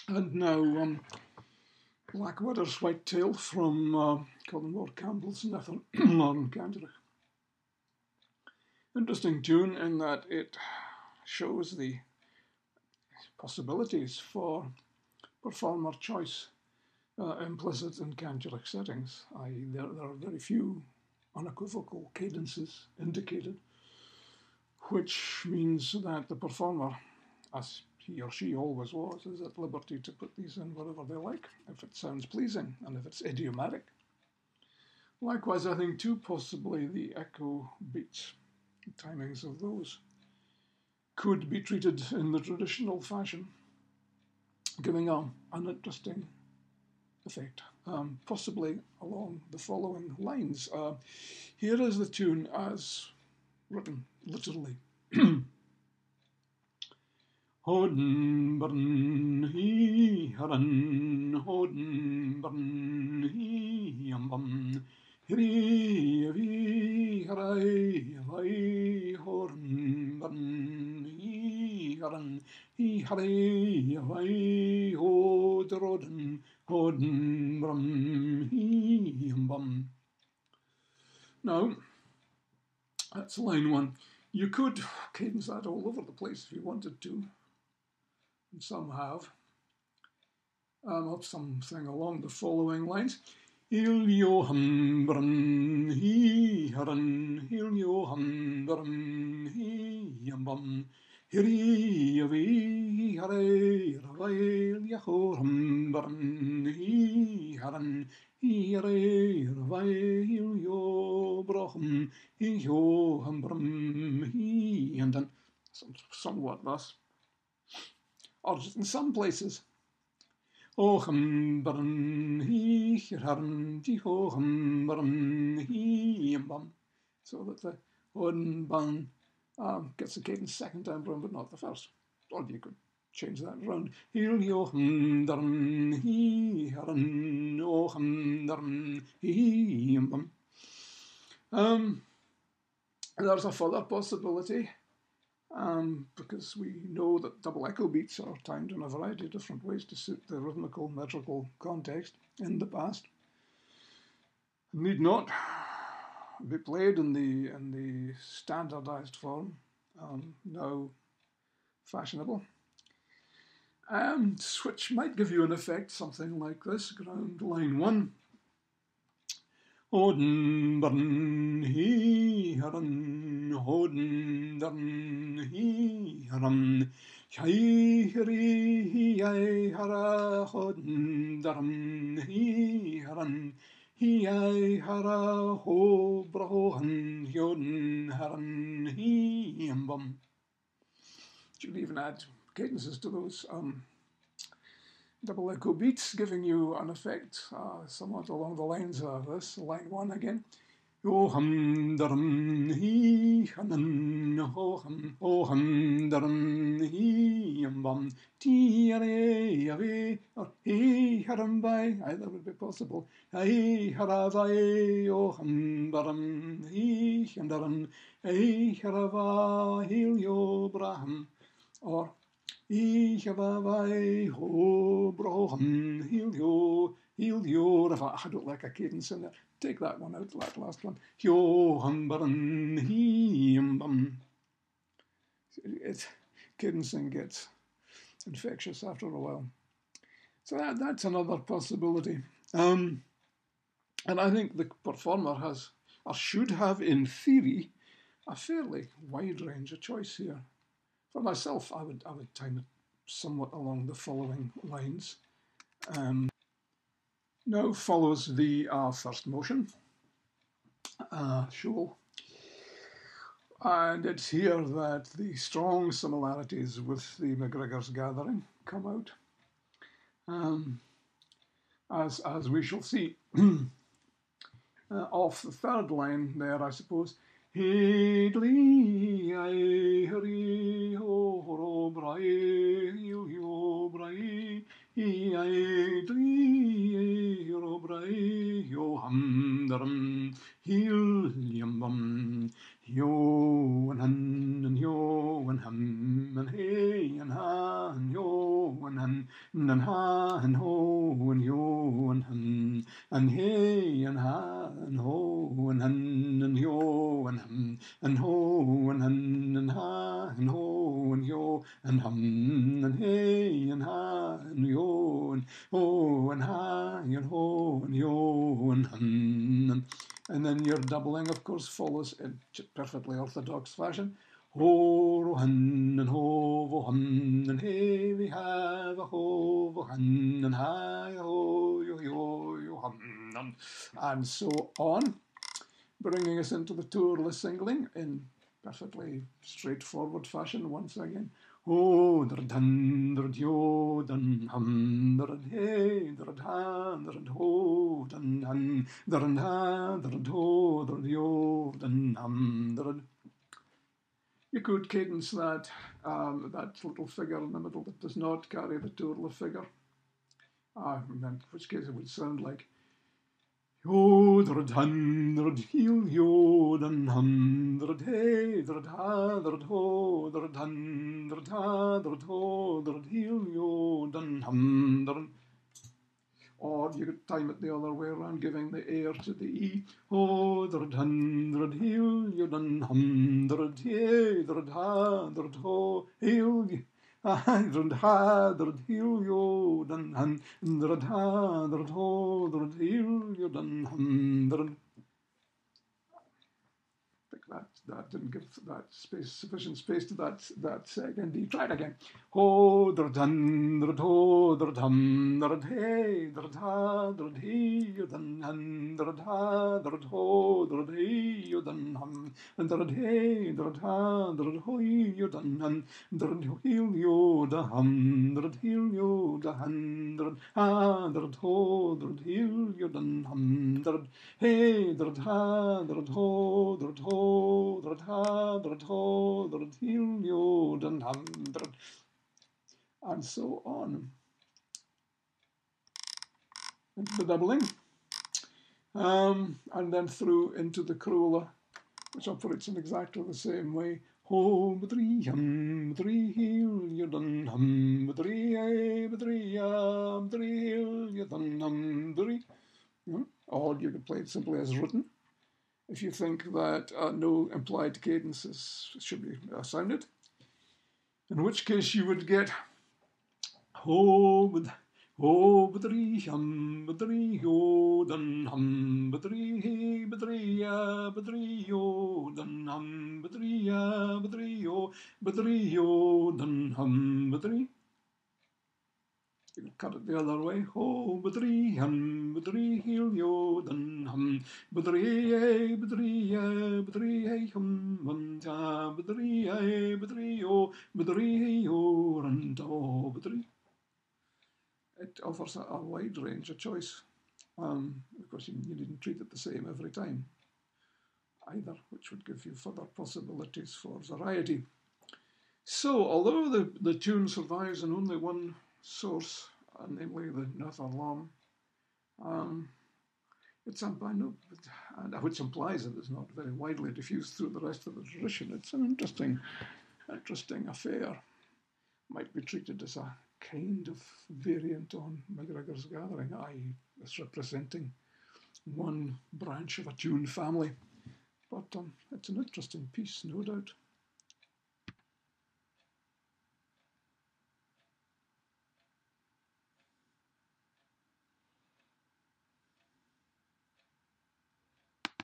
And now Blackwatter's Whitetail from Colin Ward Campbell's Northern Canterbury. Interesting tune in that it shows the possibilities for performer choice implicit in Canterbury settings. There are very few unequivocal cadences indicated, which means that the performer, as he or she always was, is at liberty to put these in wherever they like, if it sounds pleasing and if it's idiomatic. Likewise, I think too, possibly the echo beats, timings of those, could be treated in the traditional fashion, giving an interesting effect, possibly along the following lines. Here is the tune as written, literally. Hodden burn he haran, hodden burn he yambam, hiri vi harai vai horn burn he harai vai hodroden, hodden burn he yambam. Now, that's line one. You could cadence that all over the place if you wanted to. And some have, something along the following lines. Hil Johan Bran he haran, Hil Johan Bran he yambam, Hiri yavi hare ravail Yahoram Bran he haran, Hiri ravail yo brochem, Johan Bran he, and then somewhat thus. Or just in some places. Ochem barn he harn di hochem barn he bum. So that the on bun gets the cadence second time round, but not the first. Or you could change that around. Hil yochem darn he harn ochem darn he bum. There's a further possibility. Because we know that double echo beats are timed in a variety of different ways to suit the rhythmical metrical context in the past. Need not be played in the standardized form, now fashionable. Which might give you an effect, something like this, ground line one. Hodden barn he haran, hodden darn he haran, hiri hi hara, hodden darn he haran, hi hara ho brahohan, hodden haran he yambam. You could even add cadences to those double echo beats, giving you an effect somewhat along the lines of this. Line one again. Oham daram he hanan, oham daram he yambam, tiare yave, or he haram by, either would be possible. He haravai, oham daram he handaran, he harava, hilio braham, or I ho broham hilio. I don't like a cadence in there. Take that one out, that last one. Hyo humbaran himbam. Cadencing gets infectious after a while. So that's another possibility. And I think the performer has, or should have in theory, a fairly wide range of choice here. For myself, I would time it somewhat along the following lines. Now follows the first motion, show. And it's here that the strong similarities with the MacGregor's Gathering come out. As we shall see. Off the third line there, I suppose. Hidli ai hri ho horo brai yo brai ai dli horo brai yo hamdaram hil yambam yo and han and yo and ham and hey and han yo and han and ha and ho and yo and hum and hey and ha and ho and hun and yo and hum and ho and hun and ha and ho and yo and hum and hey and ha and yo and ho and ha and ho and yo and hum. And then your doubling, of course, follows in perfectly orthodox fashion. Ho han and ho han and hey we have a ho han and hi ho yo han and so on, bringing us into the tourless singling in perfectly straightforward fashion once again. Ho dun yo dun hum hey dun ho dun han ha dun yo dun hum. You could cadence that that little figure in the middle that does not carry the tourla figure, in which case it would sound like yo dun heel yo dun hum hey ha ho dun ha ho heel yo dun hum. Or you could time it the other way around, giving the air to the E. Ho, hundred, heel, you done hundred, hey, ha, ho, heel, hundred, heel, you done hundred, ho, heel, you done hundred. That didn't give that space sufficient space to that second D. Try it again. Ho dun ho dum hey ha he dun ha ho he dun hum hey ha ho you dun heel you da hum heel you da ha ho heel you dun hum hey ha ho and so on. Into the doubling, and then through into the cruella, which operates in exactly the same way. Ho badri heel you dun hum badri heel you dun hum badri. Or you could play it simply as written, if you think that no implied cadences should be sounded, in which case you would get ho badri yo dun hum badri he badri yo dun hum badri yo dun hum badri. You can cut it the other way. Ho badri heel yo dun hum badri hum ja badri yo run do badri. It offers a wide range of choice. Of course, you needn't treat it the same every time either, which would give you further possibilities for variety. So, although the tune survives in only one source, namely the Nathan Lam, it's which implies that it's not very widely diffused through the rest of the tradition. It's an interesting affair. Might be treated as a kind of variant on MacGregor's Gathering, i.e. as representing one branch of a tune family. But it's an interesting piece, no doubt.